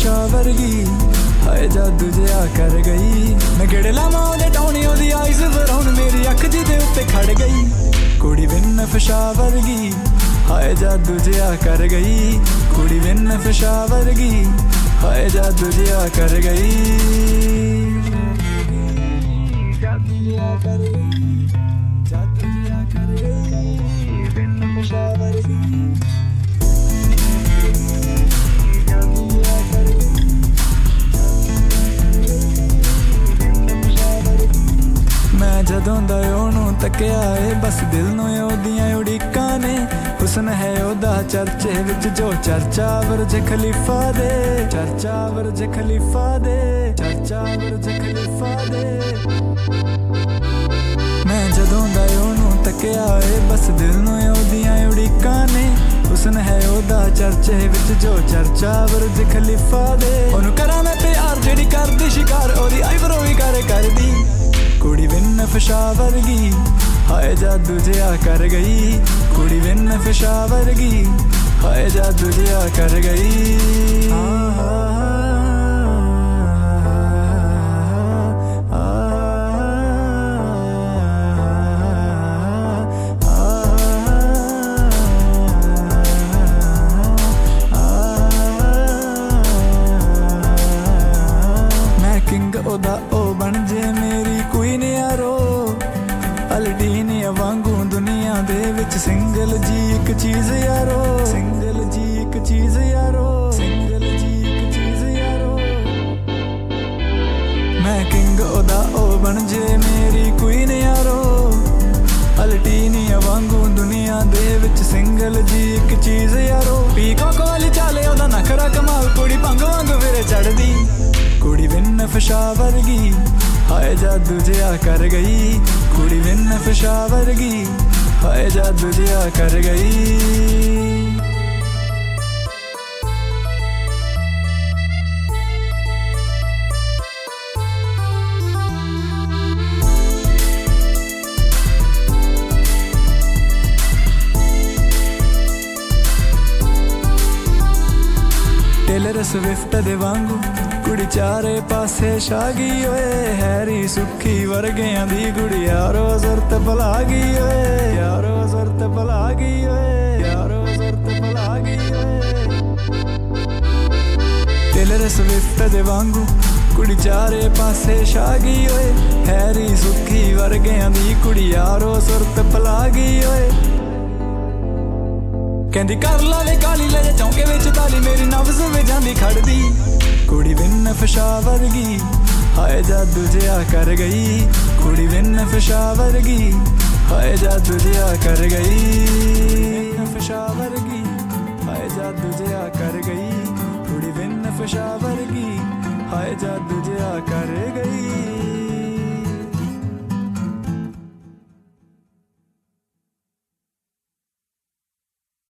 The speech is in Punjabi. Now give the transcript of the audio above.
ਫਸ਼ਾ ਵਰਗੀ ਹਾਏ ਜਾਦੂ ਜਿਹਾ ਕਰ ਗਈ। ਮੈਂ ਕਿਹੜੇ ਲਾਵਾਂ ਉਹਦੇ ਟਾਉਣੀ ਉਹਦੀ ਆਈਜ਼ ਬਰਾਉਨ ਮੇਰੀ ਅੱਖ ਜਿਹਦੇ ਉੱਤੇ ਖੜ ਗਈ। ਕੁੜੀ ਬਿਨ ਫਸ਼ਾ ਵਰਗੀ ਹਾਏ ਜਾਦੂ ਜਿਹਾ ਕਰ ਗਈ। ਕੁੜੀ ਬਿਨ ਫਸ਼ਾ ਵਰਗੀ ਹਾਏ ਜਾਦੂ ਜਿਹਾ ਕਰ ਗਈ। ਜਾਦੂ ਜਿਹਾ ਕਰ ਗਈ, ਜਾਦੂ ਜਿਹਾ ਕਰ ਗਈ ਬਿਨ ਫਸ਼ਾ ਵਰਗੀ। ਮੈਂ ਜਦੋਂ ਦਾ ਉਹਨੂੰ ਤੱਕਿਆ ਏ ਬਸ ਦਿਲ ਨੂੰ ਉਹਦੀਆਂ ਉਡੀਕਾਂ ਨੇ। ਹੁਸਨ ਹੈ ਉਹਦਾ ਚਰਚੇ ਵਿੱਚ ਜੋ ਚਰਚਾ ਬੁਰਜ ਖਲੀਫਾ ਦੇ, ਚਰਚਾ ਬੁਰਜ ਖਲੀਫਾ ਦੇ, ਚਰਚਾ ਬੁਰਜ ਖਲੀਫਾ ਦੇ। ਮੈਂ ਜਦੋਂ ਦਾ ਉਹਨੂੰ ਤੱਕਿਆ ਏ ਬਸ ਦਿਲ ਨੂੰ ਉਹਦੀਆਂ ਉਡੀਕਾਂ ਨੇ। ਹੁਸਨ ਹੈ ਉਹਦਾ ਚਰਚੇ ਵਿੱਚ ਜੋ ਚਰਚਾ ਬੁਰਜ ਖਲੀਫਾ ਦੇ। ਉਹਨੂੰ ਕਰਾਂ ਮੈਂ ਪਿਆਰ ਜਿਹੜੀ ਕਰਦੀ ਸ਼ਿਕਾਰ ਉਹਦੀ ਆਈਬਰੋ ਵੀ ਕਰਦੀ। ਕੁੜੀ ਬਿਨ ਫਸ਼ਾ ਵਰਗੀ ਹਾਏ ਜਾਦੂ ਜਿਹਾ ਕਰ ਗਈ। ਕੁੜੀ ਬਿਨ ਫਸ਼ਾ ਵਰਗੀ ਹਾਏ ਜਾਦੂ ਜਿਹਾ ਕਰ ਗਈ। ਮੈਂ ਕਿੰਗ ਉਹਦਾ ਉਹ ਬਣ ਜੇ ਮੇਰੀ ਕੁਈਨ ਯਾਰੋ। ਅਲਡੀਨੀਆ ਵਾਂਗੂ ਦੁਨੀਆ ਦੇ ਵਿੱਚ ਸਿੰਗਲ ਜੀ ਇੱਕ ਚੀਜ਼ ਯਾਰੋ, ਸਿੰਗਲ ਜੀ ਇੱਕ ਚੀਜ਼ ਯਾਰੋ, ਸਿੰਗਲ ਜੀ ਇੱਕ ਚੀਜ਼ ਯਾਰੋ। ਮੈਂ ਕਿੰਗ ਉਹਦਾ ਉਹ ਬਣ ਜੇ ਮੇਰੀ ਕੁਈਨ ਯਾਰੋ। ਅਲਡੀਨੀਆ ਵਾਂਗੂ ਦੁਨੀਆ ਦੇ ਵਿੱਚ ਸਿੰਗਲ ਜੀ ਇੱਕ ਚੀਜ਼ ਯਾਰੋ। ਪੀਕੋਕ ਵਾਲੀ ਚਾਲੇ ਉਹਦਾ ਨਖਰਾ ਕਮਾਲ ਕੁੜੀ ਭੰਗ ਵਾਂਗੂ ਵੀਰੇ ਚੜਦੀ। ਕੁੜੀ ਬਿਨ ਫਸ਼ਾ ਵਰਗੀ ਹਾਏ ਜਾਦੂ ਜਿਹਾ ਕਰ ਗਈ। ਕੁੜੀ ਬਿਨ ਫਸ਼ਾ ਵਰਗੀ ਹਾਏ ਜਾਦੂ ਜਿਹਾ ਕਰ ਗਈ। ਟੇਲਰ ਸਵਿਫਟ ਦੇ ਵਾਂਗੂ ਕੁੜੀ ਚਾਰੇ ਪਾਸੇ ਛਾ ਗਈ ਓਏ। ਹੈਰੀ ਸੁੱਖੀ ਵਰਗਿਆਂ ਦੀ ਕੁੜੀ ਯਾਰੋ ਜ਼ਰਤ ਭੁਲਾ ਗਈ ਓਏ, ਯਾਰੋ ਜ਼ਰਤ ਭੁਲਾ ਗਈ ਓਏ, ਯਾਰੋ ਜ਼ਰਤ ਭੁਲਾ ਗਈ ਓਏ। ਟੇਲਰ ਸਵਿਫਟ ਦੇ ਵਾਂਗੂ ਕੁੜੀ ਚਾਰੇ ਪਾਸੇ ਛਾ ਗਈ ਓਏ। ਹੈਰੀ ਸੁੱਖੀ ਵਰਗਿਆਂ ਦੀ ਕੁੜੀ ਯਾਰੋ ਜ਼ਰਤ ਭੁਲਾ ਗਈ ਓਏ। ਕਹਿੰਦੀ ਕਰ ਲਾਵੇ ਕਾਲੀ ਲੈ ਜਾ ਚੌਂਕੇ ਵਿੱਚ ਤਾਲੀ ਮੇਰੀ ਨਬਜ਼ ਵਿੱਚ ਜਾਂਦੀ ਖੜਦੀ। ਕੁੜੀ ਬਿਨ ਫਸ਼ਾ ਵਰਗੀ ਹਾਏ ਜਾਦੂ ਜਿਹਾ ਕਰ ਗਈ। ਕੁੜੀ ਬਿਨ ਫਸ਼ਾ ਵਰਗੀ ਹਾਏ ਜਾਦੂ ਜਿਹਾ ਕਰ ਗਈ। ਫਸ਼ਾ ਵਰਗੀ ਹਾਏ ਜਾਦੂ ਜਿਹਾ ਕਰ ਗਈ। ਕੁੜੀ ਬਿਨ ਫਸ਼ਾ ਵਰਗੀ ਹਾਏ ਜਾਦੂ ਜਿਹਾ ਕਰ ਗਈ।